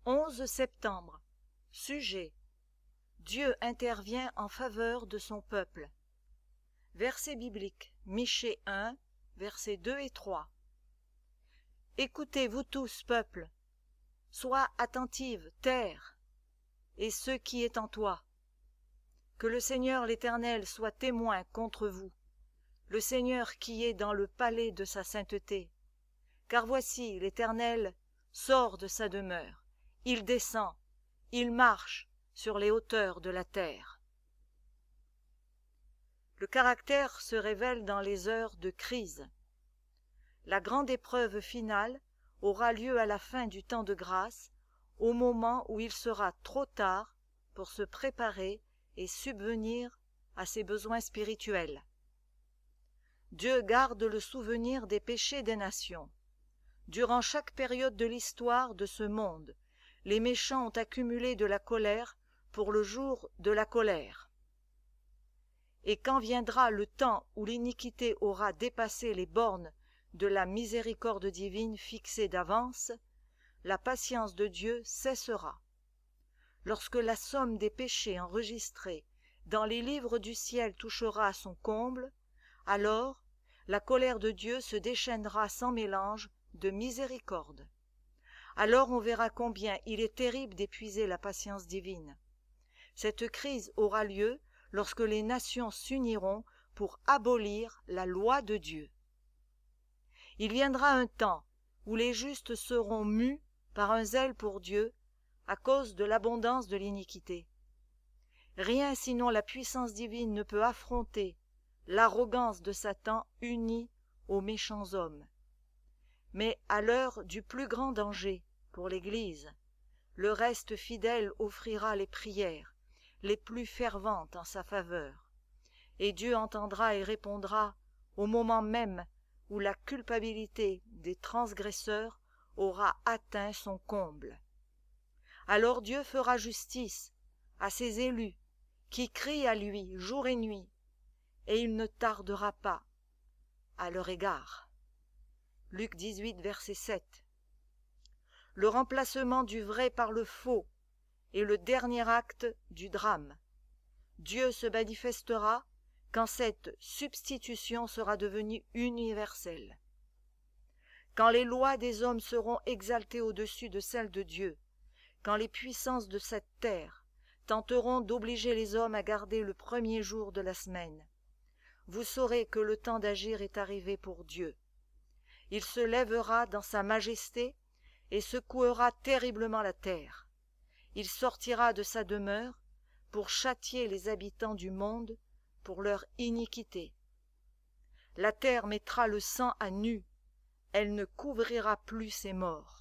11 septembre. Sujet. Dieu intervient en faveur de son peuple. Verset biblique. Michée 1, versets 2 et 3. Écoutez, vous tous, peuple, sois attentive, terre, et ce qui est en toi. Que le Seigneur l'Éternel soit témoin contre vous, le Seigneur qui est dans le palais de sa sainteté. Car voici, l'Éternel sort de sa demeure, il descend, il marche sur les hauteurs de la terre. Le caractère se révèle dans les heures de crise. La grande épreuve finale aura lieu à la fin du temps de grâce, au moment où il sera trop tard pour se préparer et subvenir à ses besoins spirituels. Dieu garde le souvenir des péchés des nations. Durant chaque période de l'histoire de ce monde, les méchants ont accumulé de la colère pour le jour de la colère. Et quand viendra le temps où l'iniquité aura dépassé les bornes de la miséricorde divine fixée d'avance, la patience de Dieu cessera. Lorsque la somme des péchés enregistrés dans les livres du ciel touchera à son comble, alors la colère de Dieu se déchaînera sans mélange de miséricorde. Alors on verra combien il est terrible d'épuiser la patience divine. Cette crise aura lieu lorsque les nations s'uniront pour abolir la loi de Dieu. Il viendra un temps où les justes seront mus par un zèle pour Dieu à cause de l'abondance de l'iniquité. Rien sinon la puissance divine ne peut affronter l'arrogance de Satan unie aux méchants hommes. Mais à l'heure du plus grand danger pour l'Église, le reste fidèle offrira les prières les plus ferventes en sa faveur, et Dieu entendra et répondra au moment même où la culpabilité des transgresseurs aura atteint son comble. Alors Dieu fera justice à ses élus qui crient à lui jour et nuit, et il ne tardera pas à leur égard. Luc 18, verset 7. Le remplacement du vrai par le faux est le dernier acte du drame. Dieu se manifestera quand cette substitution sera devenue universelle. Quand les lois des hommes seront exaltées au-dessus de celles de Dieu, quand les puissances de cette terre tenteront d'obliger les hommes à garder le premier jour de la semaine, vous saurez que le temps d'agir est arrivé pour Dieu. Il se lèvera dans sa majesté et secouera terriblement la terre. Il sortira de sa demeure pour châtier les habitants du monde pour leur iniquité. La terre mettra le sang à nu, elle ne couvrira plus ses morts.